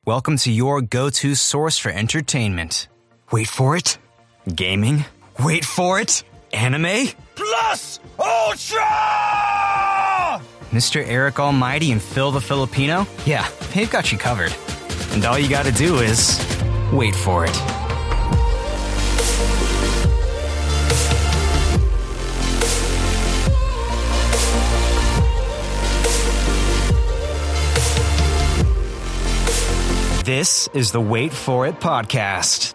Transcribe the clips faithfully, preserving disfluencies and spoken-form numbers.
Welcome to your go-to source for entertainment. Wait for it. Gaming. Wait for it. Anime. Plus Ultra! Mister Eric Almighty and Phil the Filipino? Yeah, they've got you covered. And all you gotta do is wait for it. This is the Wait For It podcast.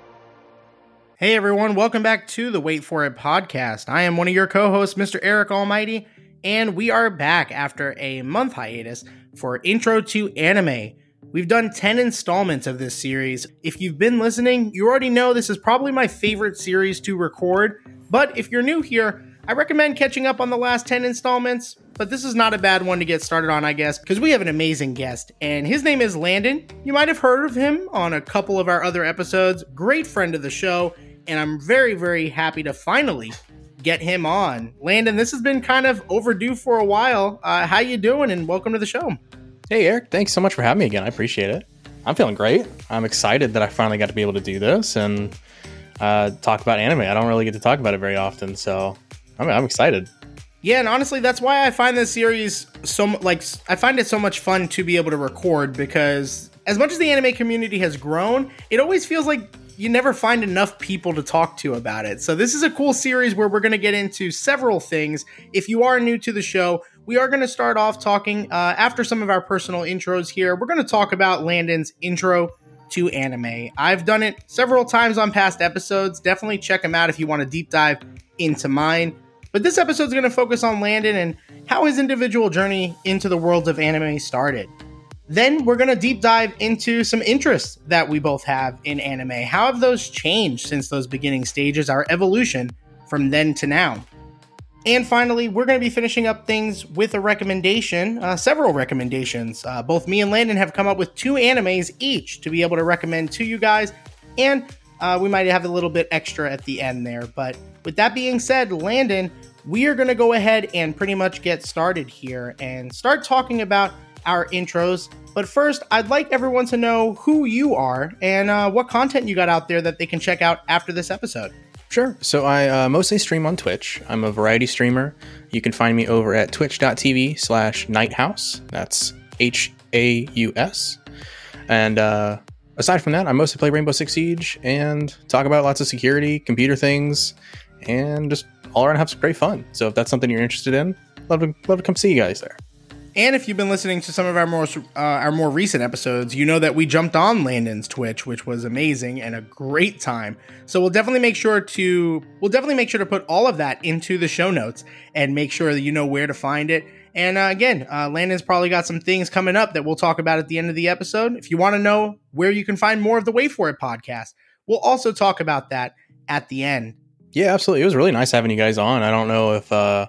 Hey everyone, welcome back to the Wait For It podcast. I am one of your co-hosts, Mister Eric Almighty, and we are back after a month hiatus for Intro to Anime. We've done ten installments of this series. If you've been listening, you already know this is probably my favorite series to record, but if you're new here, I recommend catching up on the last ten installments, but this is not a bad one to get started on, I guess, because we have an amazing guest, and his name is Landon. You might have heard of him on a couple of our other episodes. Great friend of the show, and I'm very, very happy to finally get him on. Landon, this has been kind of overdue for a while. Uh, how you doing, and welcome to the show. Hey, Eric. Thanks so much for having me again. I appreciate it. I'm feeling great. I'm excited that I finally got to be able to do this and uh, talk about anime. I don't really get to talk about it very often, so I'm, I'm excited. Yeah, and honestly, that's why I find this series so like I find it so much fun to be able to record, because as much as the anime community has grown, it always feels like you never find enough people to talk to about it. So this is a cool series where we're going to get into several things. If you are new to the show, we are going to start off talking uh, after some of our personal intros here. We're going to talk about Landon's intro to anime. I've done it several times on past episodes. Definitely check them out if you want to deep dive into mine. But this episode is going to focus on Landon and how his individual journey into the worlds of anime started. Then we're going to deep dive into some interests that we both have in anime. How have those changed since those beginning stages, our evolution from then to now? And finally, we're going to be finishing up things with a recommendation, uh, several recommendations. Uh, both me and Landon have come up with two animes each to be able to recommend to you guys, and uh, we might have a little bit extra at the end there. But with that being said, Landon, we are going to go ahead and pretty much get started here and start talking about our intros. But first, I'd like everyone to know who you are and uh, what content you got out there that they can check out after this episode. Sure. So I uh, mostly stream on Twitch. I'm a variety streamer. You can find me over at twitch.tv slash nighthouse. That's H A U S. And uh, aside from that, I mostly play Rainbow Six Siege and talk about lots of security, computer things, and just all around have some great fun. So if that's something you're interested in, love to, love to come see you guys there. And if you've been listening to some of our more uh, our more recent episodes, you know that we jumped on Landon's Twitch, which was amazing and a great time. So we'll definitely make sure to we'll definitely make sure to put all of that into the show notes and make sure that you know where to find it. And uh, again, uh, Landon's probably got some things coming up that we'll talk about at the end of the episode. If you want to know where you can find more of the Wait For It podcast, we'll also talk about that at the end. Yeah, absolutely. It was really nice having you guys on. I don't know if uh,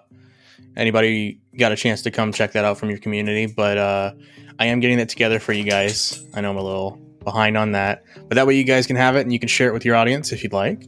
anybody got a chance to come check that out from your community, but uh, I am getting that together for you guys. I know I'm a little behind on that, but that way you guys can have it and you can share it with your audience if you'd like.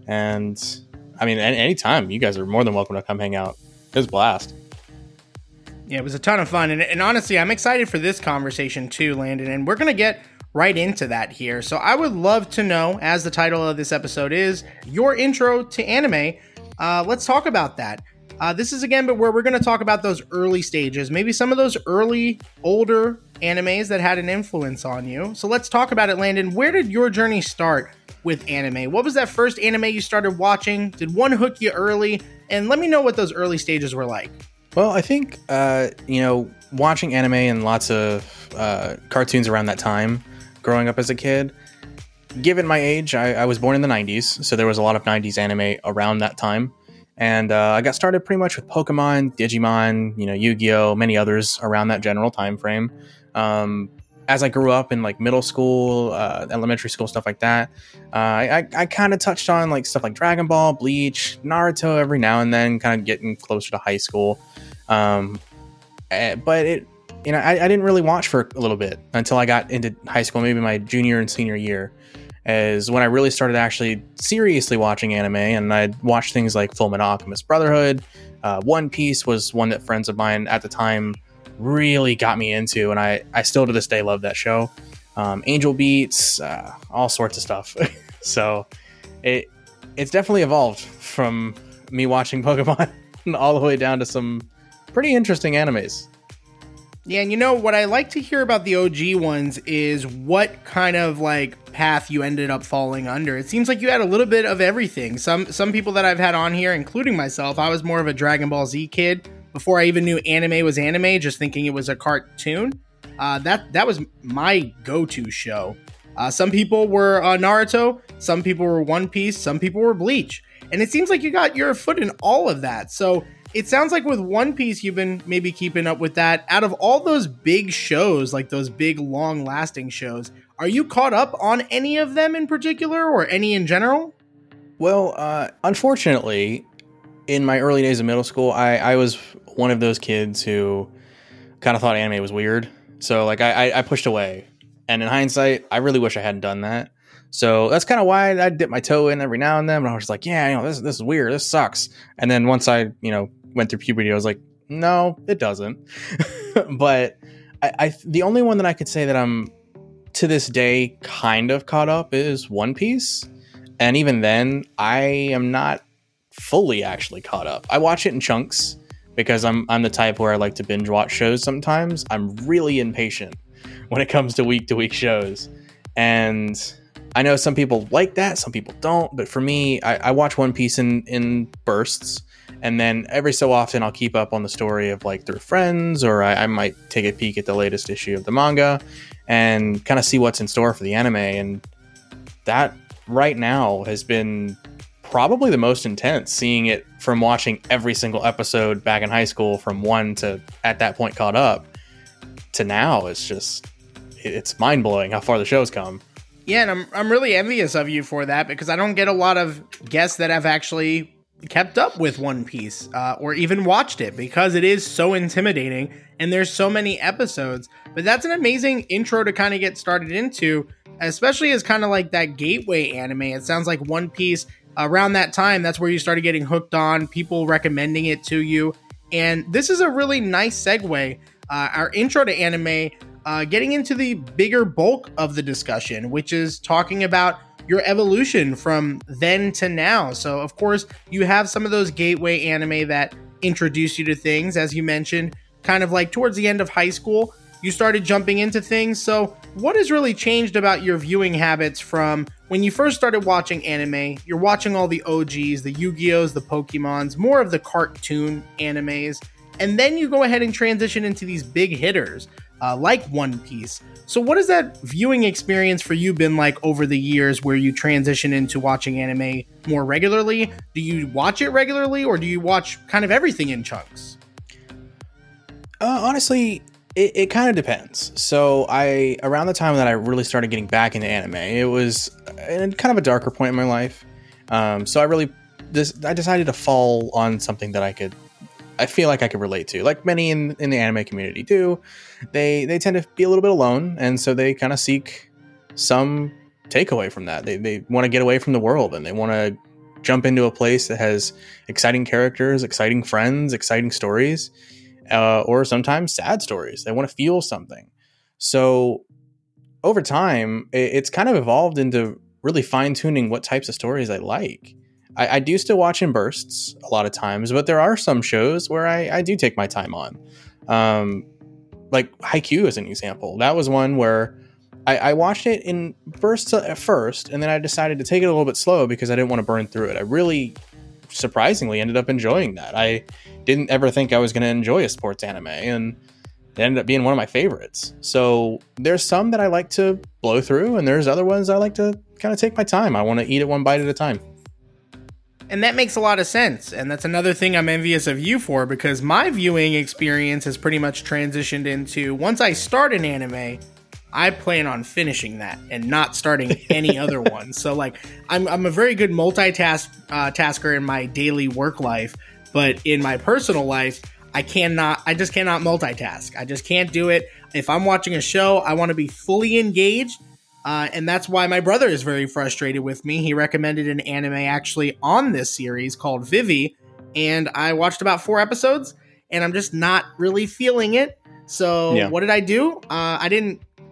And I mean, any anytime, you guys are more than welcome to come hang out. It was a blast. Yeah, it was a ton of fun. And, and honestly, I'm excited for this conversation too, Landon, and we're going to get right into that here. So I would love to know, as the title of this episode is, your intro to anime. Uh, let's talk about that. Uh, this is again, but where we're going to talk about those early stages, maybe some of those early, older animes that had an influence on you. So let's talk about it, Landon. Where did your journey start with anime? What was that first anime you started watching? Did one hook you early? And let me know what those early stages were like. Well, I think, uh, you know, watching anime and lots of uh, cartoons around that time, growing up as a kid, given my age, I, I was born in the nineties, so there was a lot of nineties anime around that time. And uh, I got started pretty much with Pokemon, Digimon, you know, Yu-Gi-Oh, many others around that general time frame. Um, as I grew up in like middle school, uh, elementary school, stuff like that, uh, I, I kind of touched on like stuff like Dragon Ball, Bleach, Naruto every now and then, kind of getting closer to high school. Um, but it, you know, I, I didn't really watch for a little bit until I got into high school, maybe my junior and senior year, is when I really started actually seriously watching anime. And I'd watch things like Fullmetal Alchemist Brotherhood. Uh, One Piece was one that friends of mine at the time really got me into, and I, I still to this day love that show. um, Angel Beats, uh, all sorts of stuff. So it it's definitely evolved from me watching Pokemon all the way down to some pretty interesting animes. Yeah, and you know what I like to hear about the O G ones is what kind of like path you ended up falling under. It seems like you had a little bit of everything. Some some people that I've had on here, including myself, I was more of a Dragon Ball Z kid before I even knew anime was anime, just thinking it was a cartoon. Uh, that that was my go-to show. Uh, some people were uh, Naruto, some people were One Piece, some people were Bleach, and it seems like you got your foot in all of that. So it sounds like with One Piece, you've been maybe keeping up with that. Out of all those big shows, like those big, long-lasting shows, are you caught up on any of them in particular, or any in general? Well, uh, unfortunately, in my early days of middle school, I, I was one of those kids who kind of thought anime was weird. So, like, I, I pushed away. And in hindsight, I really wish I hadn't done that. So that's kind of why I dip my toe in every now and then. But I was like, yeah, you know, this this is weird. This sucks. And then once I, you know, went through puberty, I was like, no, it doesn't. But I, I, the only one that I could say that I'm to this day kind of caught up is One Piece. And even then, I am not fully actually caught up. I watch it in chunks because I'm I'm the type where I like to binge watch shows sometimes. I'm really impatient when it comes to week to week shows. And I know some people like that, some people don't, but for me, I, I watch One Piece in, in bursts, and then every so often I'll keep up on the story of like through friends, or I, I might take a peek at the latest issue of the manga and kind of see what's in store for the anime. And that right now has been probably the most intense, seeing it from watching every single episode back in high school from one to at that point caught up to now. It's just, it's mind blowing how far the show's come. Yeah, and I'm I'm really envious of you for that, because I don't get a lot of guests that have actually kept up with One Piece uh, or even watched it, because it is so intimidating and there's so many episodes. But that's an amazing intro to kind of get started into, especially as kind of like that gateway anime. It sounds like One Piece around that time, that's where you started getting hooked on, people recommending it to you. And this is a really nice segue. Uh, our intro to anime, uh, getting into the bigger bulk of the discussion, which is talking about your evolution from then to now. So, of course, you have some of those gateway anime that introduce you to things, as you mentioned, kind of like towards the end of high school, you started jumping into things. So, what has really changed about your viewing habits from when you first started watching anime? You're watching all the O Gs, the Yu-Gi-Ohs, the Pokemons, more of the cartoon animes. And then you go ahead and transition into these big hitters uh, like One Piece. So what has that viewing experience for you been like over the years, where you transition into watching anime more regularly? Do you watch it regularly, or do you watch kind of everything in chunks? Uh, honestly, it, it kind of depends. So I, around the time that I really started getting back into anime, it was in kind of a darker point in my life. Um, so I really, this, I decided to fall on something that I could I feel like I could relate to, like many in, in the anime community do. They they tend to be a little bit alone, and so they kind of seek some takeaway from that. They they want to get away from the world, and they want to jump into a place that has exciting characters, exciting friends, exciting stories, uh, or sometimes sad stories. They want to feel something. So over time, it, it's kind of evolved into really fine-tuning what types of stories I like. I, I do still watch in bursts a lot of times, but there are some shows where I, I do take my time on. Um, like Haikyuu is an example. That was one where I, I watched it in bursts at first, and then I decided to take it a little bit slow because I didn't want to burn through it. I really, surprisingly, ended up enjoying that. I didn't ever think I was going to enjoy a sports anime, and it ended up being one of my favorites. So there's some that I like to blow through, and there's other ones I like to kind of take my time. I want to eat it one bite at a time. And that makes a lot of sense. And that's another thing I'm envious of you for, because my viewing experience has pretty much transitioned into, once I start an anime, I plan on finishing that and not starting any other one. So like, I'm, I'm a very good multitask uh, tasker in my daily work life, but in my personal life, I cannot, I just cannot multitask. I just can't do it. If I'm watching a show, I want to be fully engaged. Uh, and that's why my brother is very frustrated with me. He recommended an anime actually on this series called Vivy, and I watched about four episodes, and I'm just not really feeling it. So yeah. What did I do? Uh, I didn't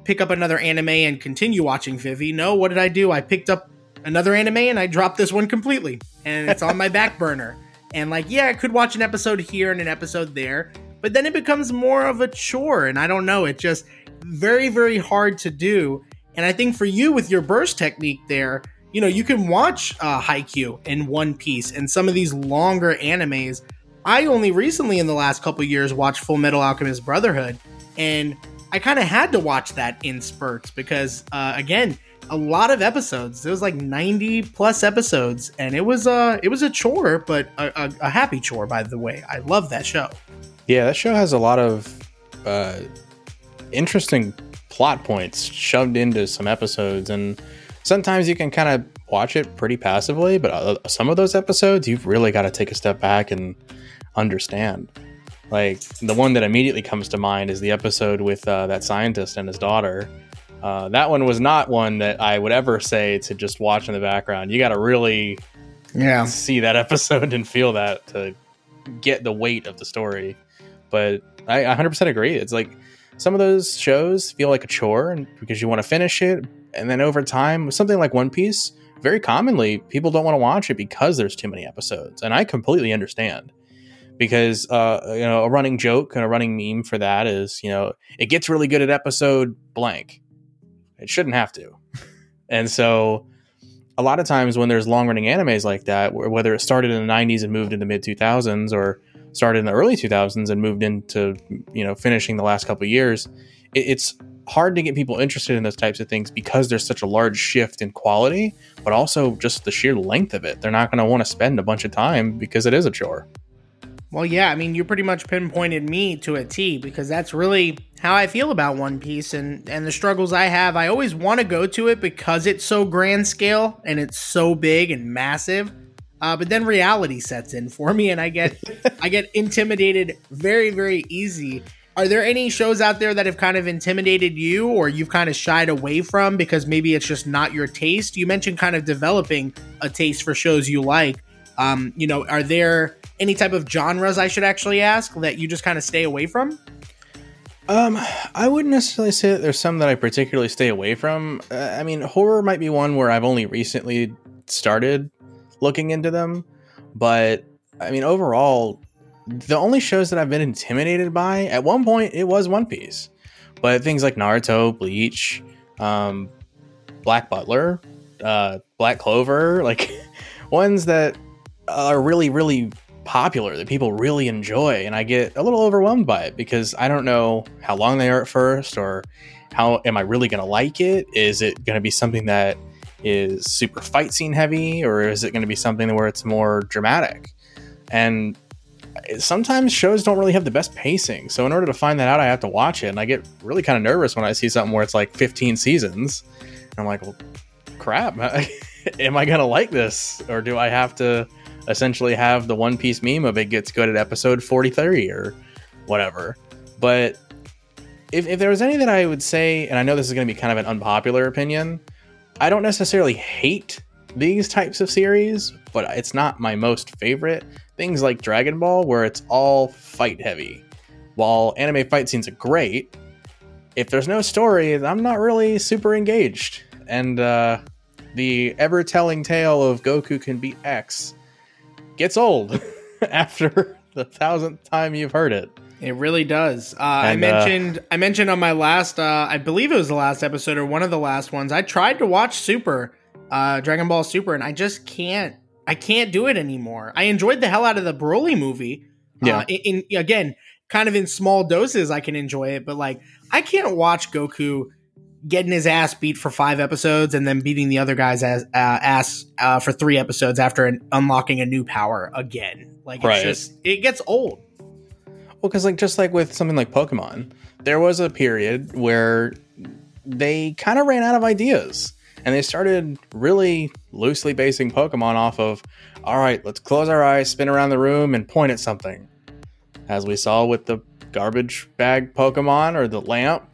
pick up another anime and continue watching Vivy. No, what did I do? I picked up another anime and I dropped this one completely, and it's on my back burner. And like, yeah, I could watch an episode here and an episode there, but then it becomes more of a chore. And I don't know, it's just very, very hard to do. And I think for you with your burst technique there, you know, you can watch uh, Haikyuu and One Piece and some of these longer animes. I only recently in the last couple years watched Full Metal Alchemist Brotherhood, and I kind of had to watch that in spurts because, uh, again, a lot of episodes. There was like ninety plus episodes, and it was uh, it was a chore, but a, a, a happy chore, by the way. I love that show. Yeah, that show has a lot of uh, interesting plot points shoved into some episodes, and sometimes you can kind of watch it pretty passively, but uh, some of those episodes you've really got to take a step back and understand. Like the one that immediately comes to mind is the episode with uh, that scientist and his daughter. Uh, that one was not one that I would ever say to just watch in the background. You got to really yeah. see that episode and feel that to get the weight of the story. But I one hundred percent agree. It's like some of those shows feel like a chore, and because you want to finish it, and then over time, something like One Piece, very commonly people don't want to watch it because there's too many episodes, and I completely understand. Because uh, you know, a running joke and a running meme for that is, you know, it gets really good at episode blank. It shouldn't have to. And so a lot of times when there's long running animes like that, whether it started in the nineties and moved in the mid two thousands, or started in the early two thousands and moved into, you know, finishing the last couple of years, it, it's hard to get people interested in those types of things because there's such a large shift in quality, but also just the sheer length of it. They're not going to want to spend a bunch of time because it is a chore. Well, yeah, I mean, you pretty much pinpointed me to a T, because that's really how I feel about One Piece and, and the struggles I have. I always want to go to it because it's so grand scale and it's so big and massive. Uh, but then reality sets in for me, and I get I get intimidated very, very easy. Are there any shows out there that have kind of intimidated you, or you've kind of shied away from because maybe it's just not your taste? You mentioned kind of developing a taste for shows you like. Um, you know, are there any type of genres, I should actually ask, that you just kind of stay away from? Um, I wouldn't necessarily say that there's some that I particularly stay away from. Uh, I mean, horror might be one where I've only recently started looking into them. But, I mean, overall, the only shows that I've been intimidated by, at one point, it was One Piece. But things like Naruto, Bleach, um, Black Butler, uh, Black Clover, like ones that are really, really popular, that people really enjoy, and I get a little overwhelmed by it because I don't know how long they are at first, or how am I really going to like it? Is it going to be something that is super fight scene heavy, or is it going to be something where it's more dramatic? And sometimes shows don't really have the best pacing, so in order to find that out, I have to watch it, and I get really kind of nervous when I see something where it's like fifteen seasons, and I'm like, well, crap, am I going to like this, or do I have to essentially have the One Piece meme of it gets good at episode forty-three or whatever? But if, if there was any that I would say, and I know this is going to be kind of an unpopular opinion, I don't necessarily hate these types of series, but it's not my most favorite. Things like Dragon Ball, where it's all fight heavy. While anime fight scenes are great, if there's no story, I'm not really super engaged. And uh, the ever-telling tale of Goku can beat X gets old after the thousandth time you've heard it. It really does. Uh, and, I mentioned uh, I mentioned on my last, uh, I believe it was the last episode or one of the last ones, I tried to watch Super, uh, Dragon Ball Super, and I just can't. I can't do it anymore. I enjoyed the hell out of the Broly movie. Yeah. Uh, in, in again, kind of in small doses, I can enjoy it, but like I can't watch Goku getting his ass beat for five episodes and then beating the other guy's ass, uh, ass uh, for three episodes after an, unlocking a new power again. Like, it's right. just, it gets old. Well, because like just like with something like Pokemon, there was a period where they kind of ran out of ideas, and they started really loosely basing Pokemon off of, all right, let's close our eyes, spin around the room, and point at something. As we saw with the garbage bag Pokemon or the lamp.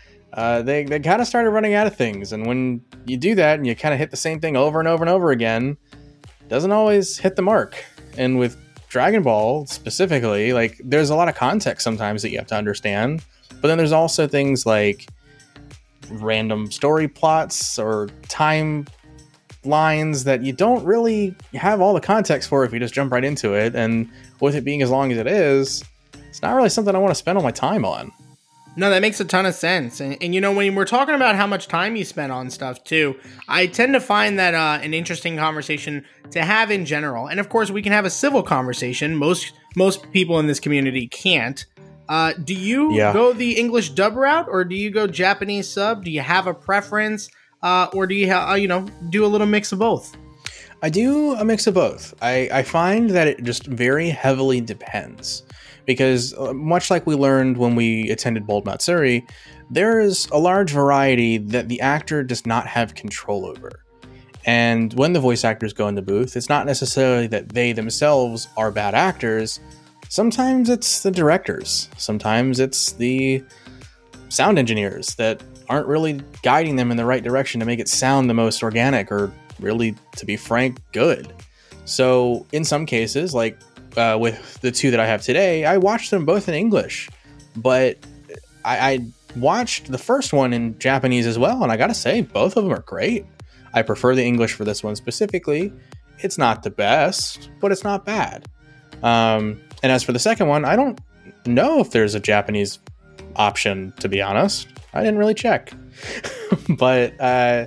Uh, they they kind of started running out of things, and when you do that and you kind of hit the same thing over and over and over again, it doesn't always hit the mark. And with Dragon Ball specifically, like there's a lot of context sometimes that you have to understand, but then there's also things like random story plots or time lines that you don't really have all the context for if you just jump right into it. And with it being as long as it is, it's not really something I want to spend all my time on. No, that makes a ton of sense. And, and you know, when we're talking about how much time you spend on stuff too, I tend to find that uh, an interesting conversation to have in general. And of course, we can have a civil conversation. Most most people in this community can't. Uh, do you yeah. go the English dub route, or do you go Japanese sub? Do you have a preference, uh, or do you ha- uh, you know do a little mix of both? I do a mix of both. I, I find that it just very heavily depends. Because uh, much like we learned when we attended Bold Matsuri, there is a large variety that the actor does not have control over. And when the voice actors go in the booth, it's not necessarily that they themselves are bad actors. Sometimes it's the directors. Sometimes it's the sound engineers that aren't really guiding them in the right direction to make it sound the most organic or really, to be frank, good. So in some cases, like Uh, with the two that I have today, I watched them both in English, but I, I watched the first one in Japanese as well, and I gotta say, both of them are great. I prefer the English for this one specifically. It's not the best, but it's not bad. Um, and as for the second one, I don't know if there's a Japanese option, to be honest. I didn't really check. But uh,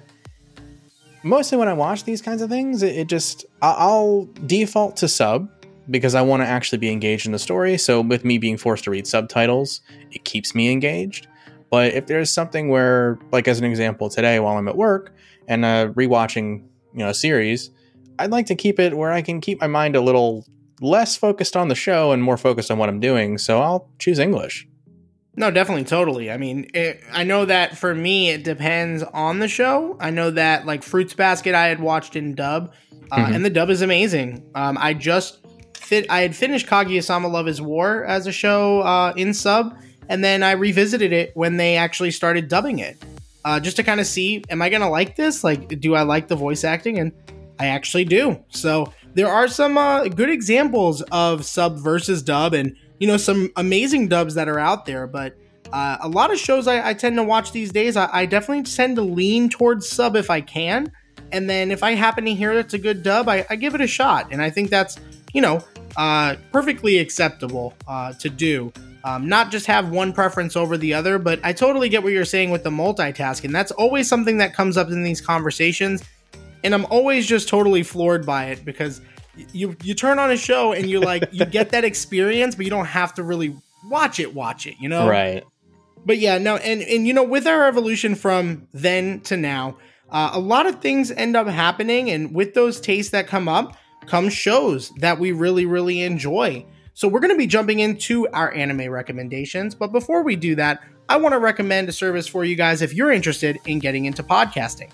mostly when I watch these kinds of things, it, it just, I'll default to sub, because I want to actually be engaged in the story. So with me being forced to read subtitles, it keeps me engaged. But if there's something where, like as an example today while I'm at work and uh, rewatching, you know, a series, I'd like to keep it where I can keep my mind a little less focused on the show and more focused on what I'm doing. So I'll choose English. No, definitely, totally. I mean, it, I know that for me, it depends on the show. I know that like Fruits Basket I had watched in dub, uh, mm-hmm. and the dub is amazing. Um, I just Fit, I had finished Kaguya-sama Love is War as a show uh, in sub, and then I revisited it when they actually started dubbing it, uh, just to kind of see, am I going to like this? Like, do I like the voice acting? And I actually do. So there are some uh, good examples of sub versus dub, and, you know, some amazing dubs that are out there, but uh, a lot of shows I, I tend to watch these days, I, I definitely tend to lean towards sub if I can, and then if I happen to hear it's a good dub, I, I give it a shot, and I think that's, you know, uh, perfectly acceptable uh, to do. Um, not just have one preference over the other, but I totally get what you're saying with the multitasking. That's always something that comes up in these conversations, and I'm always just totally floored by it, because you you turn on a show and you like you get that experience, but you don't have to really watch it, watch it, you know? Right. But yeah, no, and and you know, with our evolution from then to now, uh, a lot of things end up happening, and with those tastes that come up, come shows that we really, really enjoy. So we're going to be jumping into our anime recommendations. But before we do that, I want to recommend a service for you guys if you're interested in getting into podcasting.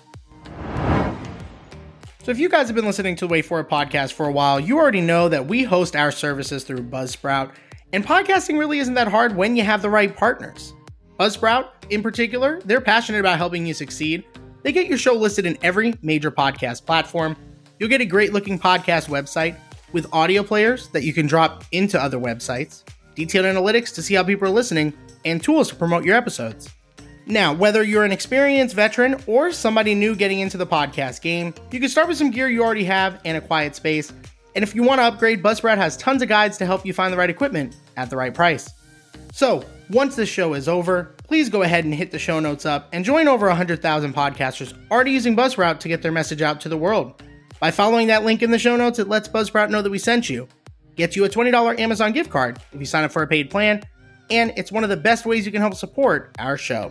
So if you guys have been listening to the Wait For It podcast for a while, you already know that we host our services through Buzzsprout. And podcasting really isn't that hard when you have the right partners. Buzzsprout, in particular, they're passionate about helping you succeed. They get your show listed in every major podcast platform. You'll get a great-looking podcast website with audio players that you can drop into other websites, detailed analytics to see how people are listening, and tools to promote your episodes. Now, whether you're an experienced veteran or somebody new getting into the podcast game, you can start with some gear you already have and a quiet space. And if you want to upgrade, Buzzsprout has tons of guides to help you find the right equipment at the right price. So, once this show is over, please go ahead and hit the show notes up and join over one hundred thousand podcasters already using Buzzsprout to get their message out to the world. By following that link in the show notes, it lets Buzzsprout know that we sent you. Gets you a twenty dollars Amazon gift card if you sign up for a paid plan, and it's one of the best ways you can help support our show.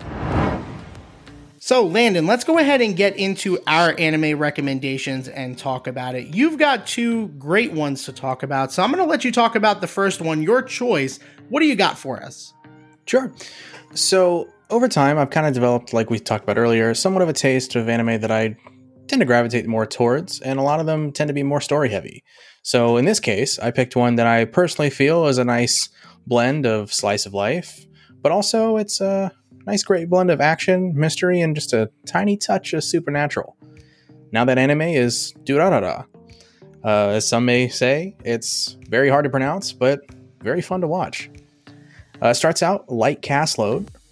So, Landon, let's go ahead and get into our anime recommendations and talk about it. You've got two great ones to talk about, so I'm going to let you talk about the first one, your choice. What do you got for us? Sure. So, over time, I've kind of developed, like we talked about earlier, somewhat of a taste of anime that I tend to gravitate more towards, and a lot of them tend to be more story heavy. So in this case, I picked one that I personally feel is a nice blend of slice of life, but also it's a nice great blend of action, mystery, and just a tiny touch of supernatural. Now that anime is Durarara. Uh, as some may say, it's very hard to pronounce, but very fun to watch. Uh, it starts out light cast load,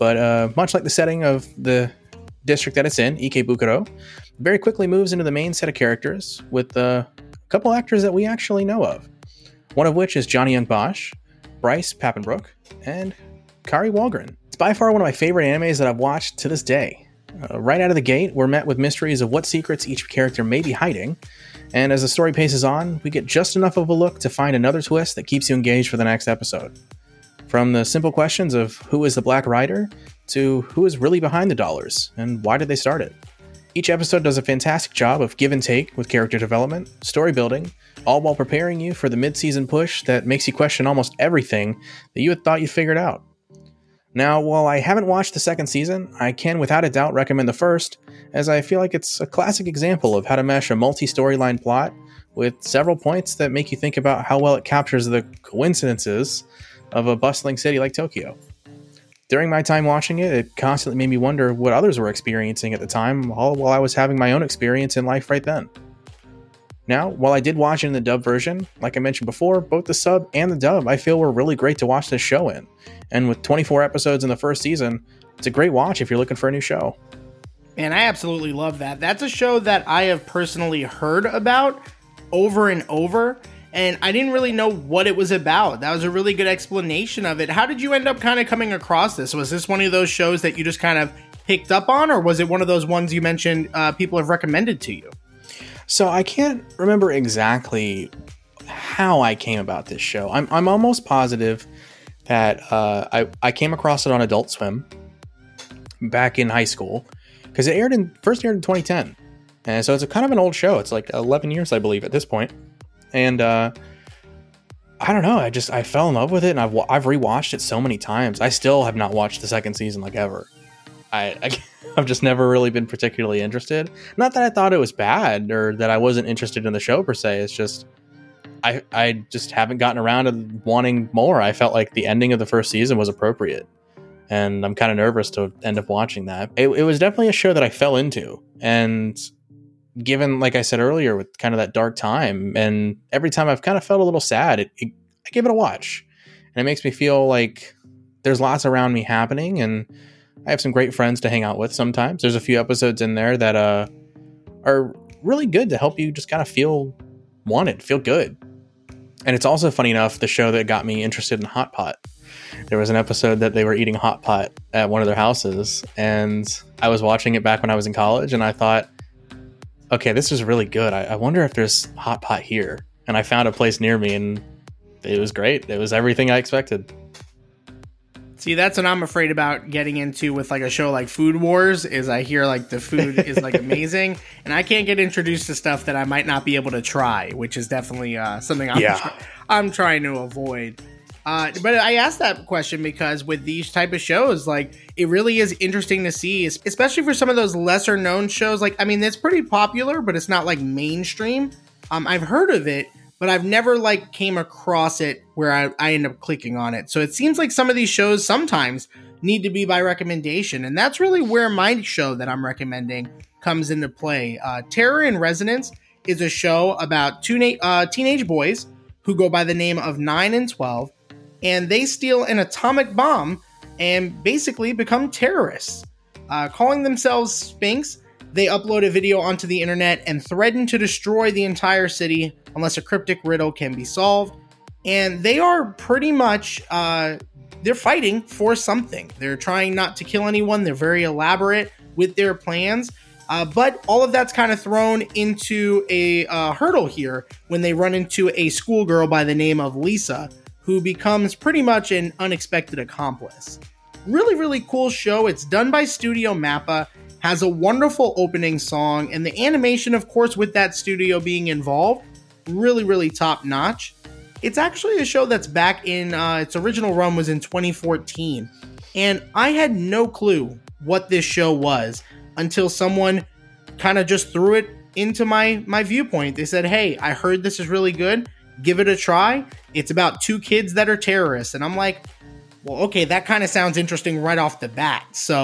but uh, much like the setting of the district that it's in, Ikebukuro, very quickly moves into the main set of characters with uh, a couple actors that we actually know of. One of which is Johnny Young Bosch, Bryce Papenbrook, and Kari Wahlgren. It's by far one of my favorite animes that I've watched to this day. Uh, right out of the gate, we're met with mysteries of what secrets each character may be hiding, and as the story paces on, we get just enough of a look to find another twist that keeps you engaged for the next episode. From the simple questions of who is the Black Rider, to who is really behind the dollars, and why did they start it. Each episode does a fantastic job of give and take with character development, story building, all while preparing you for the mid-season push that makes you question almost everything that you had thought you figured out. Now, while I haven't watched the second season, I can without a doubt recommend the first, as I feel like it's a classic example of how to mesh a multi-storyline plot with several points that make you think about how well it captures the coincidences of a bustling city like Tokyo. During my time watching it, it constantly made me wonder what others were experiencing at the time, all while I was having my own experience in life right then. Now, while I did watch it in the dub version, like I mentioned before, both the sub and the dub I feel were really great to watch this show in. And with twenty-four episodes in the first season, it's a great watch if you're looking for a new show. Man, I absolutely love that. That's a show that I have personally heard about over and over, and I didn't really know what it was about. That was a really good explanation of it. How did you end up kind of coming across this? Was this one of those shows that you just kind of picked up on, or was it one of those ones you mentioned uh, people have recommended to you? So I can't remember exactly how I came about this show. I'm I'm almost positive that uh, I, I came across it on Adult Swim back in high school, because it aired in first aired in twenty ten. And so it's a kind of an old show. It's like eleven years, I believe, at this point. And uh, I don't know. I just I fell in love with it, and I've I've rewatched it so many times. I still have not watched the second season like ever. I, I I've just never really been particularly interested. Not that I thought it was bad or that I wasn't interested in the show per se. It's just I I just haven't gotten around to wanting more. I felt like the ending of the first season was appropriate, and I'm kind of nervous to end up watching that. It, it was definitely a show that I fell into, and given, like I said earlier, with kind of that dark time, and every time I've kind of felt a little sad, it, it, I give it a watch, and it makes me feel like there's lots around me happening, and I have some great friends to hang out with sometimes. There's a few episodes in there that uh, are really good to help you just kind of feel wanted, feel good. And it's also, funny enough, the show that got me interested in Hot Pot. There was an episode that they were eating hot pot at one of their houses, and I was watching it back when I was in college, and I thought, okay, this is really good. I, I wonder if there's hot pot here. And I found a place near me, and it was great. It was everything I expected. See, that's what I'm afraid about getting into with like a show like Food Wars, is I hear like the food is like amazing, and I can't get introduced to stuff that I might not be able to try, which is definitely uh, something I'm, yeah. try- I'm trying to avoid. Uh, but I asked that question because with these type of shows, like, it really is interesting to see, especially for some of those lesser known shows. Like, I mean, it's pretty popular, but it's not like mainstream. Um, I've heard of it, but I've never like came across it where I, I end up clicking on it. So it seems like some of these shows sometimes need to be by recommendation. And that's really where my show that I'm recommending comes into play. Uh, Terror in Resonance is a show about two na- uh, teenage boys who go by the name of nine and twelve. And they steal an atomic bomb and basically become terrorists. Uh, calling themselves Sphinx, they upload a video onto the internet and threaten to destroy the entire city unless a cryptic riddle can be solved. And they are pretty much, uh, they're fighting for something. They're trying not to kill anyone. They're very elaborate with their plans. Uh, but all of that's kind of thrown into a uh, hurdle here when they run into a schoolgirl by the name of Lisa, who becomes pretty much an unexpected accomplice. Really, really cool show. It's done by Studio Mappa, has a wonderful opening song, and the animation, of course, with that studio being involved, really, really top notch. It's actually a show that's back in, uh, its original run was in twenty fourteen, and I had no clue what this show was until someone kind of just threw it into my, my viewpoint. They said, hey, I heard this is really good. Give it a try. It's about two kids that are terrorists. And I'm like, well, okay, that kind of sounds interesting right off the bat. So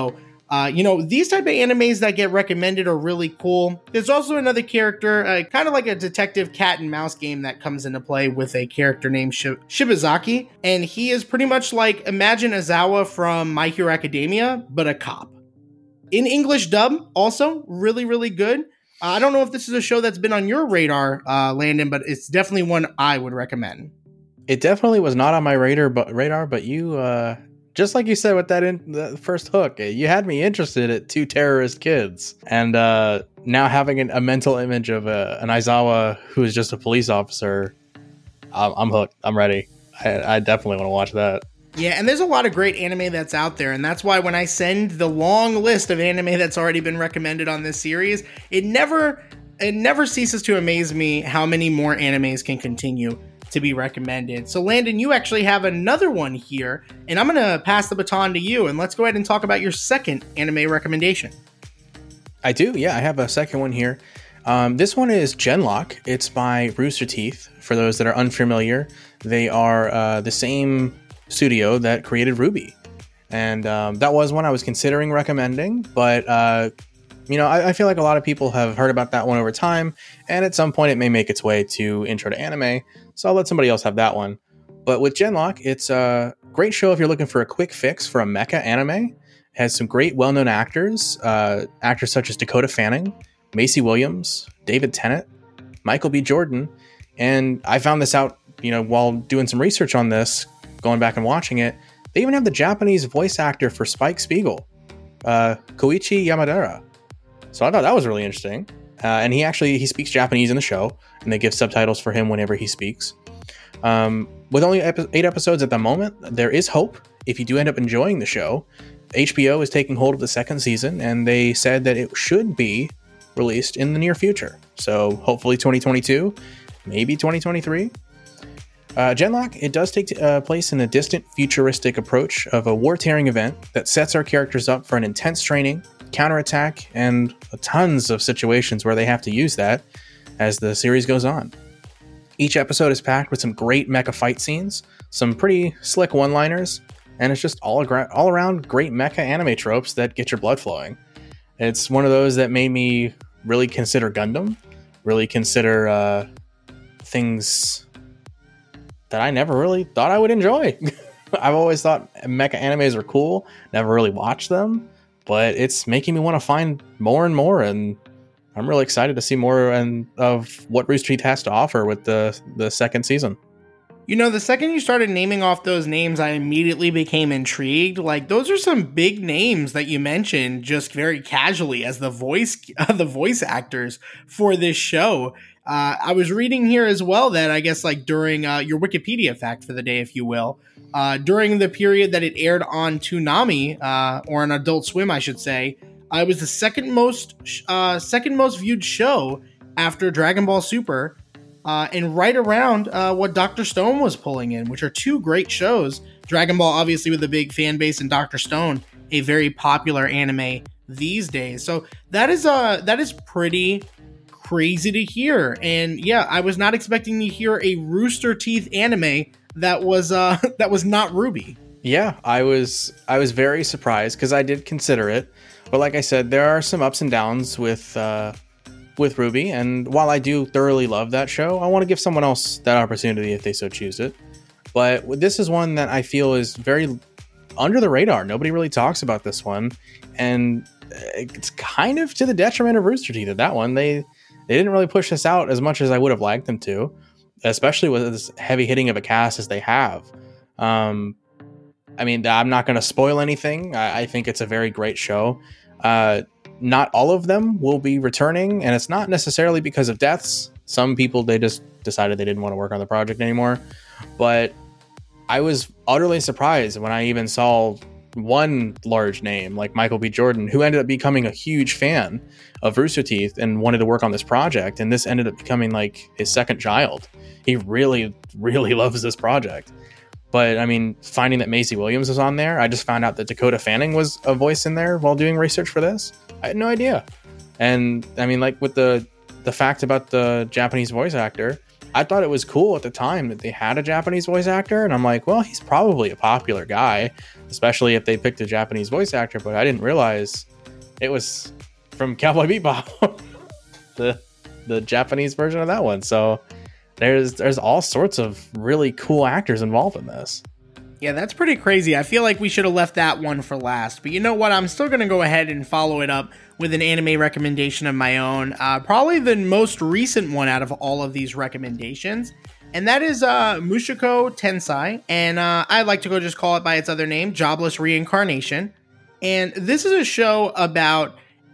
Uh, you know, these type of animes that get recommended are really cool. There's also another character, uh, kind of like a detective cat and mouse game that comes into play with a character named Sh- Shibazaki. And he is pretty much like, imagine Azawa from My Hero Academia, but a cop. In English dub, also really, really good. Uh, I don't know if this is a show that's been on your radar, uh, Landon, but it's definitely one I would recommend. It definitely was not on my radar, but radar, but you, uh, just like you said with that in the first hook, you had me interested at two terrorist kids, and uh, now having an, a mental image of a, an Aizawa who is just a police officer, I'm, I'm hooked. I'm ready. I, I definitely want to watch that. Yeah, and there's a lot of great anime that's out there, and that's why when I send the long list of anime that's already been recommended on this series, it never it never ceases to amaze me how many more animes can continue to be recommended. So Landon, you actually have another one here, and I'm going to pass the baton to you, and let's go ahead and talk about your second anime recommendation. I do, yeah, I have a second one here. Um, this one is Genlock. It's by Rooster Teeth. For those that are unfamiliar, they are uh, the same studio that created RWBY. And um, that was one I was considering recommending, but uh, you know, I, I feel like a lot of people have heard about that one over time, and at some point it may make its way to Intro to Anime, so I'll let somebody else have that one. But with Genlock, it's a great show if you're looking for a quick fix for a mecha anime. It has some great well-known actors, uh, actors such as Dakota Fanning, Macy Williams, David Tennant, Michael B. Jordan, and I found this out, you know, while doing some research on this, going back and watching it. They even have the Japanese voice actor for Spike Spiegel, uh, Koichi Yamadera. So I thought that was really interesting. Uh, and he actually, he speaks Japanese in the show, and they give subtitles for him whenever he speaks. Um, with only epi- eight episodes at the moment, there is hope. If you do end up enjoying the show, H B O is taking hold of the second season, and they said that it should be released in the near future. So hopefully twenty twenty-two, maybe twenty twenty-three. Uh, Genlock, it does take uh, place in a distant, futuristic approach of a war-tearing event that sets our characters up for an intense training, counterattack, and tons of situations where they have to use that as the series goes on. Each episode is packed with some great mecha fight scenes, some pretty slick one-liners, and it's just all, agra- all around great mecha anime tropes that get your blood flowing. It's one of those that made me really consider Gundam, really consider uh, things that I never really thought I would enjoy. I've always thought mecha animes were cool, never really watched them, but it's making me want to find more and more, and I'm really excited to see more and of what Rooster Teeth has to offer with the, the second season. You know, the second you started naming off those names, I immediately became intrigued. Like, those are some big names that you mentioned just very casually as the voice, uh, the voice actors for this show. Uh, I was reading here as well that I guess like during uh, your Wikipedia fact for the day, if you will, uh, during the period that it aired on Toonami, uh, or on Adult Swim, I should say, uh, it was the second most uh, second most viewed show after Dragon Ball Super, uh, and right around uh, what Doctor Stone was pulling in, which are two great shows. Dragon Ball, obviously, with a big fan base, and Doctor Stone, a very popular anime these days. So that is uh that is pretty crazy to hear. And yeah, I was not expecting to hear a Rooster Teeth anime that was uh that was not RWBY. Yeah, I was I was very surprised because I did consider it, but like I said, there are some ups and downs with uh with RWBY, and while I do thoroughly love that show, I want to give someone else that opportunity if they so choose it. But this is one that I feel is very under the radar. Nobody really talks about this one, and it's kind of to the detriment of Rooster Teeth. That one, they They didn't really push this out as much as I would have liked them to, especially with as heavy hitting of a cast as they have. Um, I mean, I'm not going to spoil anything. I, I think it's a very great show. Uh, not all of them will be returning, and it's not necessarily because of deaths. Some people, they just decided they didn't want to work on the project anymore. But I was utterly surprised when I even saw one large name like Michael B. Jordan, who ended up becoming a huge fan of Rooster Teeth and wanted to work on this project, and this ended up becoming like his second child. He really, really loves this project. But I mean, finding that Macy Williams was on there, I just found out that Dakota Fanning was a voice in there while doing research for this. I had no idea. And I mean, like with the the fact about the Japanese voice actor, I thought it was cool at the time that they had a Japanese voice actor, and I'm like, well, he's probably a popular guy, especially if they picked a Japanese voice actor, but I didn't realize it was from Cowboy Bebop, the the Japanese version of that one. So there's there's all sorts of really cool actors involved in this. Yeah, that's pretty crazy. I feel like we should have left that one for last. But you know what? I'm still going to go ahead and follow it up with an anime recommendation of my own. Uh, probably the most recent one out of all of these recommendations. And that is uh, Mushoku Tensei. And uh, I like to go just call it by its other name, Jobless Reincarnation. And this is a show about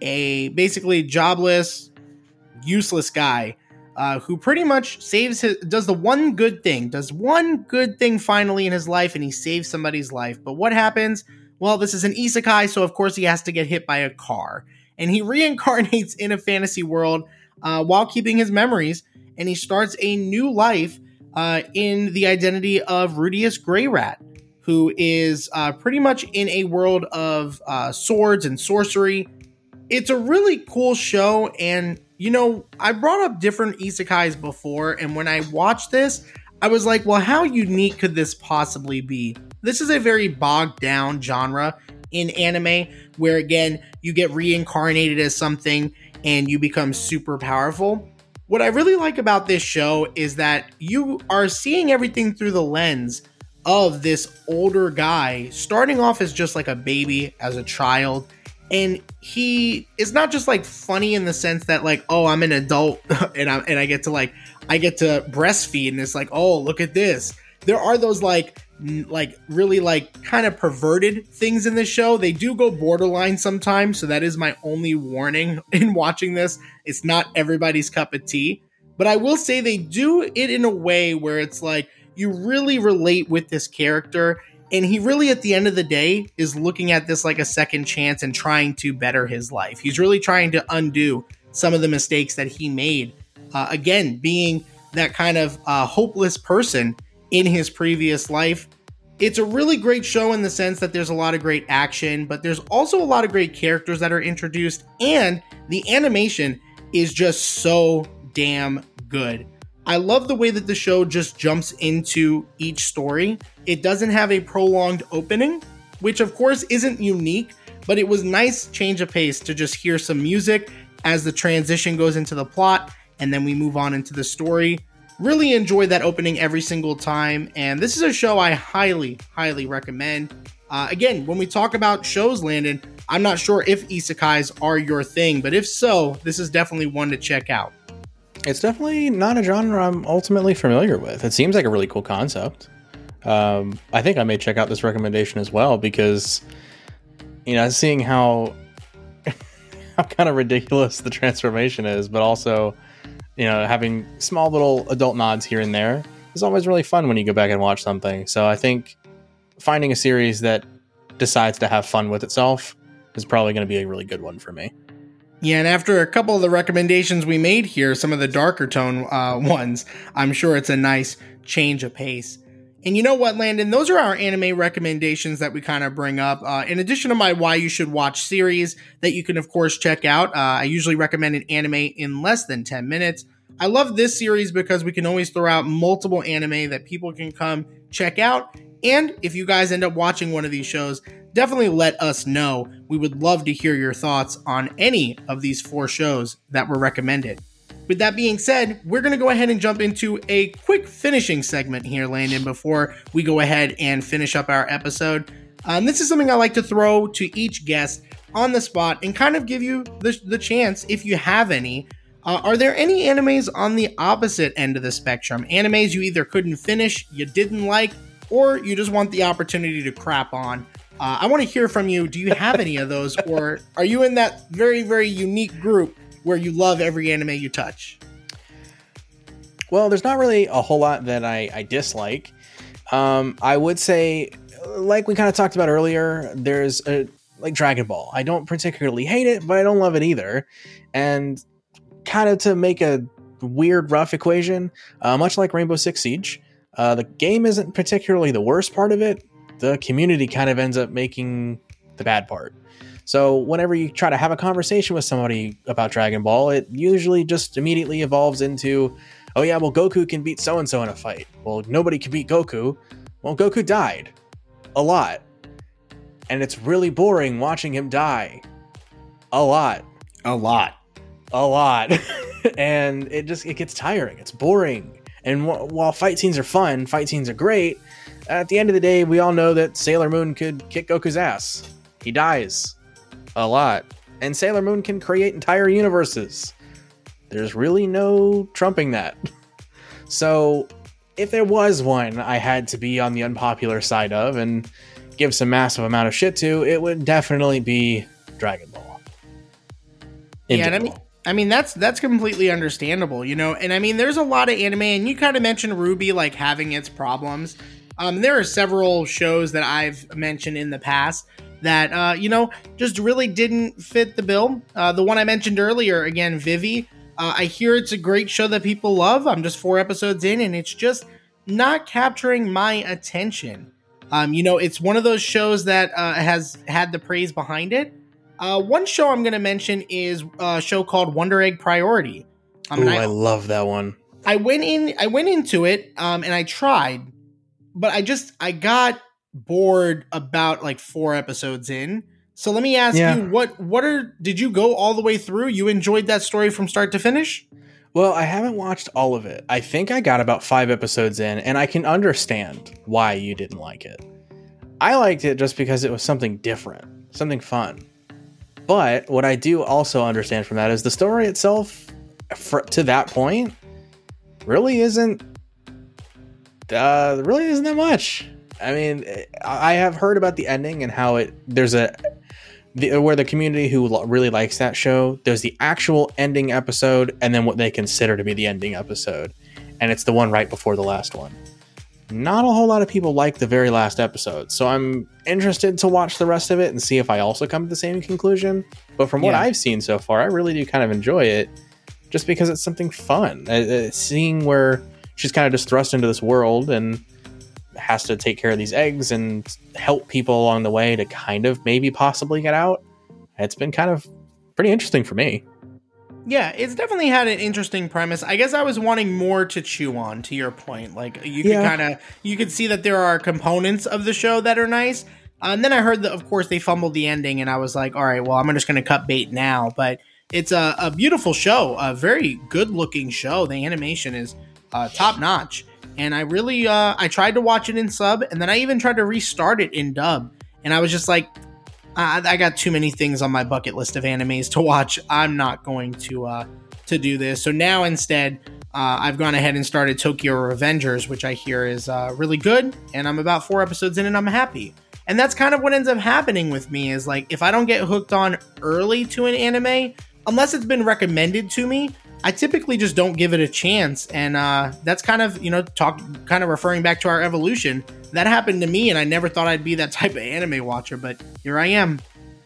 a basically jobless, useless guy Uh, who pretty much saves his, does the one good thing, does one good thing finally in his life, and he saves somebody's life. But what happens? Well, this is an isekai, so of course he has to get hit by a car. And he reincarnates in a fantasy world uh, while keeping his memories, and he starts a new life uh, in the identity of Rudius Greyrat, who is uh, pretty much in a world of uh, swords and sorcery. It's a really cool show, and you know, I brought up different isekais before, and when I watched this, I was like, well, how unique could this possibly be? This is a very bogged down genre in anime, where again, you get reincarnated as something and you become super powerful. What I really like about this show is that you are seeing everything through the lens of this older guy, starting off as just like a baby, as a child. And he is not just like funny in the sense that like, oh, I'm an adult and I and I get to like I get to breastfeed, and it's like, oh, look at this. There are those like n- like really like kind of perverted things in this show. They do go borderline sometimes, so that is my only warning in watching this. It's not everybody's cup of tea, but I will say they do it in a way where it's like you really relate with this character. And he really, at the end of the day, is looking at this like a second chance and trying to better his life. He's really trying to undo some of the mistakes that he made. Uh, again, being that kind of uh, hopeless person in his previous life. It's a really great show in the sense that there's a lot of great action, but there's also a lot of great characters that are introduced, and the animation is just so damn good. I love the way that the show just jumps into each story. It doesn't have a prolonged opening, which of course isn't unique, but it was nice change of pace to just hear some music as the transition goes into the plot, and then we move on into the story. Really enjoy that opening every single time, and this is a show I highly, highly recommend. Uh, again, when we talk about shows, Landon, I'm not sure if isekais are your thing, but if so, this is definitely one to check out. It's definitely not a genre I'm ultimately familiar with. It seems like a really cool concept. Um, I think I may check out this recommendation as well because, you know, seeing how how kind of ridiculous the transformation is, but also, you know, having small little adult nods here and there is always really fun when you go back and watch something. So I think finding a series that decides to have fun with itself is probably going to be a really good one for me. Yeah, and after a couple of the recommendations we made here, some of the darker tone uh, ones, I'm sure it's a nice change of pace. And you know what, Landon? Those are our anime recommendations that we kind of bring up. Uh, in addition to my why you should watch series that you can, of course, check out. Uh, I usually recommend an anime in less than ten minutes. I love this series because we can always throw out multiple anime that people can come check out. And if you guys end up watching one of these shows, definitely let us know. We would love to hear your thoughts on any of these four shows that were recommended. With that being said, we're going to go ahead and jump into a quick finishing segment here, Landon, before we go ahead and finish up our episode. Um, this is something I like to throw to each guest on the spot and kind of give you the, the chance, if you have any. Uh, are there any animes on the opposite end of the spectrum? Animes you either couldn't finish, you didn't like, or you just want the opportunity to crap on? Uh, I want to hear from you. Do you have any of those, or are you in that very, very unique group where you love every anime you touch? Well, there's not really a whole lot that I, I dislike. Um, I would say, like we kind of talked about earlier, there's a, like Dragon Ball. I don't particularly hate it, but I don't love it either. And kind of to make a weird, rough equation, uh, much like Rainbow Six Siege, uh, the game isn't particularly the worst part of it. The community kind of ends up making the bad part. So whenever you try to have a conversation with somebody about Dragon Ball, it usually just immediately evolves into, oh yeah, well, Goku can beat so-and-so in a fight. Well, nobody can beat Goku. Well, Goku died a lot. And it's really boring watching him die a lot. A lot. A lot. And it just, it gets tiring. It's boring. And w- while fight scenes are fun, fight scenes are great, at the end of the day, we all know that Sailor Moon could kick Goku's ass. He dies a lot. And Sailor Moon can create entire universes. There's really no trumping that. So if there was one I had to be on the unpopular side of and give some massive amount of shit to, it would definitely be Dragon Ball. In yeah, and I mean, I mean that's that's completely understandable, you know. And I mean, there's a lot of anime, and you kind of mentioned Ruby like having its problems. Um, there are several shows that I've mentioned in the past that uh, you know just really didn't fit the bill. Uh, the one I mentioned earlier, again, Vivi. Uh, I hear it's a great show that people love. I'm just four episodes in, and it's just not capturing my attention. Um, you know, it's one of those shows that uh, has had the praise behind it. Uh, one show I'm going to mention is a show called Wonder Egg Priority. Um, Ooh, I, I love that one. I went in, I went into it, um, and I tried, but I just I got bored about like four episodes in. So let me ask yeah. you, what what are did you go all the way through? You enjoyed that story from start to finish? Well, I haven't watched all of it. I think I got about five episodes in, and I can understand why you didn't like it. I liked it just because it was something different, something fun. But what I do also understand from that is the story itself, for, to that point, really isn't, uh, really isn't that much. I mean, I have heard about the ending and how it there's a the, where the community who really likes that show, there's the actual ending episode and then what they consider to be the ending episode, and it's the one right before the last one. Not a whole lot of people like the very last episode, so I'm interested to watch the rest of it and see if I also come to the same conclusion. But from what Yeah. I've seen so far, I really do kind of enjoy it, just because it's something fun. Uh, uh, seeing where she's kind of just thrust into this world and has to take care of these eggs and help people along the way to kind of maybe possibly get out. It's been kind of pretty interesting for me. Yeah, it's definitely had an interesting premise. I guess I was wanting more to chew on, to your point. Like, you could Yeah. kind of, you could see that there are components of the show that are nice. Uh, and then I heard that, of course, they fumbled the ending, and I was like, all right, well, I'm just going to cut bait now. But it's a, a beautiful show, a very good-looking show. The animation is uh, top-notch. And I really, uh, I tried to watch it in sub, and then I even tried to restart it in dub. And I was just like, I, I got too many things on my bucket list of animes to watch. I'm not going to uh, to do this. So now instead, uh, I've gone ahead and started Tokyo Revengers, which I hear is uh, really good. And I'm about four episodes in, and I'm happy. And that's kind of what ends up happening with me is like, if I don't get hooked on early to an anime, unless it's been recommended to me, I typically just don't give it a chance. And uh, that's kind of, you know, talk, kind of referring back to our evolution. That happened to me, and I never thought I'd be that type of anime watcher, but here I am.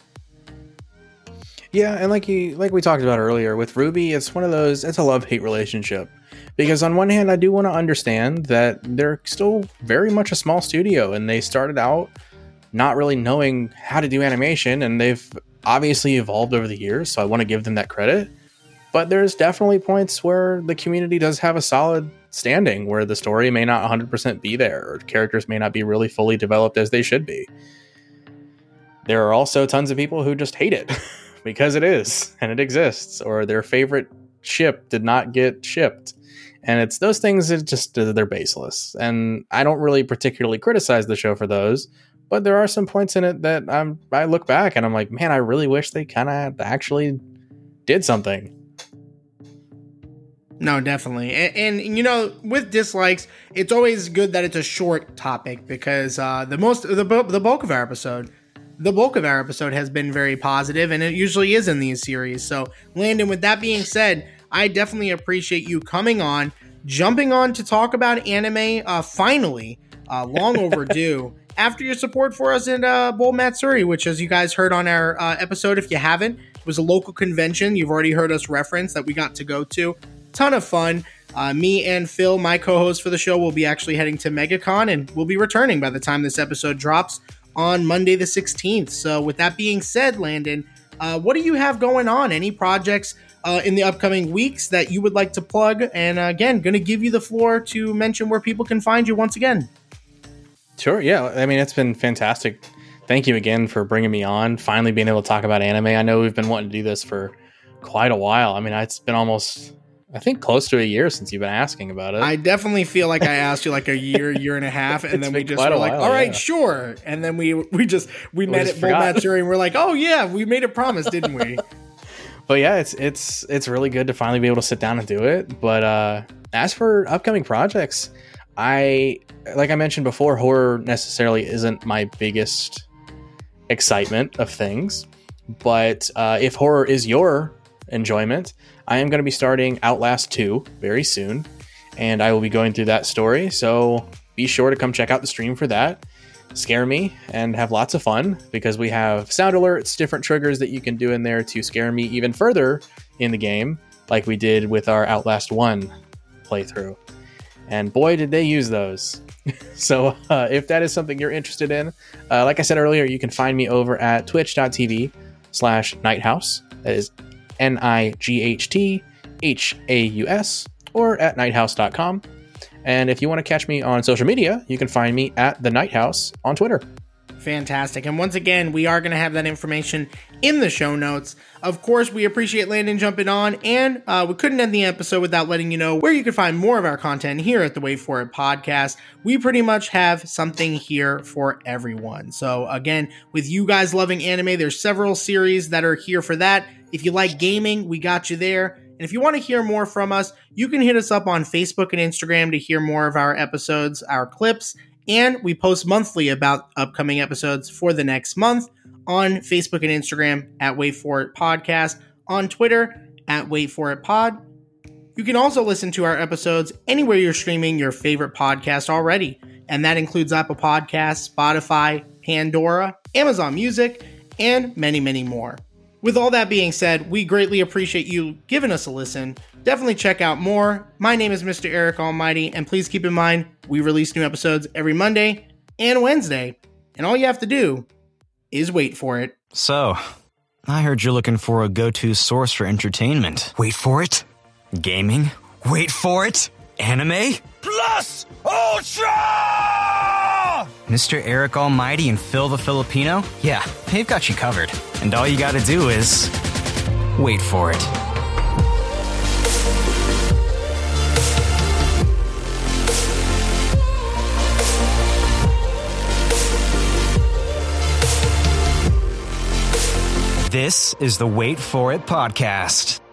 Yeah, and like you, like we talked about earlier with Ruby, it's one of those, it's a love-hate relationship. Because on one hand, I do want to understand that they're still very much a small studio, and they started out not really knowing how to do animation, and they've obviously evolved over the years, so I want to give them that credit. But there's definitely points where the community does have a solid standing, where the story may not one hundred percent be there, or characters may not be really fully developed as they should be. There are also tons of people who just hate it because it is, and it exists, or their favorite ship did not get shipped. And it's those things that just, they're baseless. And I don't really particularly criticize the show for those, but there are some points in it that I'm, I look back and I'm like, man, I really wish they kind of actually did something. No, definitely. And, and, you know, with dislikes, it's always good that it's a short topic because uh, the most, the, the bulk of our episode, the bulk of our episode has been very positive, and it usually is in these series. So, Landon, with that being said, I definitely appreciate you coming on, jumping on to talk about anime, uh, finally, uh, long overdue, after your support for us in uh, Bull Matsuri, which, as you guys heard on our uh, episode, if you haven't, was a local convention. You've already heard us reference that we got to go to. Ton of fun. Uh, me and Phil, my co-host for the show, will be actually heading to MegaCon, and we'll be returning by the time this episode drops on Monday the sixteenth. So with that being said, Landon, uh, what do you have going on? Any projects uh, in the upcoming weeks that you would like to plug. And uh, again, going to give you the floor to mention where people can find you once again. Sure. Yeah. I mean, it's been fantastic. Thank you again for bringing me on. Finally being able to talk about anime. I know we've been wanting to do this for quite a while. I mean, it's been almost, I think, close to a year since you've been asking about it. I definitely feel like I asked you like a year, year and a half, and then we just were like, while, all right, yeah. sure. And then we we just we, we met just at Bull Matsuri and we're like, oh yeah, we made a promise, didn't we? But yeah, it's it's it's really good to finally be able to sit down and do it. But uh, as for upcoming projects, I like I mentioned before, horror necessarily isn't my biggest excitement of things. But uh, if horror is your enjoyment, I am going to be starting Outlast two very soon, and I will be going through that story. So be sure to come check out the stream for that. Scare me and have lots of fun, because we have sound alerts, different triggers that you can do in there to scare me even further in the game, like we did with our Outlast one playthrough. And boy, did they use those. So uh, if that is something you're interested in, uh, like I said earlier, you can find me over at twitch.tv slash nighthouse. That is N I G H T H A U S, or at nighthouse dot com. And if you want to catch me on social media, you can find me at the Nighthouse on Twitter. Fantastic. And once again, we are going to have that information in the show notes. Of course, we appreciate Landon jumping on, and uh, we couldn't end the episode without letting you know where you can find more of our content here at the Wait For It podcast. We pretty much have something here for everyone. So again, with you guys loving anime, there's several series that are here for that. If you like gaming, we got you there. And if you want to hear more from us, you can hit us up on Facebook and Instagram to hear more of our episodes, our clips, and we post monthly about upcoming episodes for the next month on Facebook and Instagram at Wait For It Podcast, on Twitter at Wait For It Pod. You can also listen to our episodes anywhere you're streaming your favorite podcast already, and that includes Apple Podcasts, Spotify, Pandora, Amazon Music, and many, many more. With all that being said, we greatly appreciate you giving us a listen. Definitely check out more. My name is Mister Eric Almighty, and please keep in mind, we release new episodes every Monday and Wednesday, and all you have to do is wait for it. So, I heard you're looking for a go-to source for entertainment. Wait for it. Gaming. Wait for it. Anime. Plus Ultra! Mister Eric Almighty and Phil the Filipino? Yeah, they've got you covered. And all you gotta do is wait for it. This is the Wait For It podcast.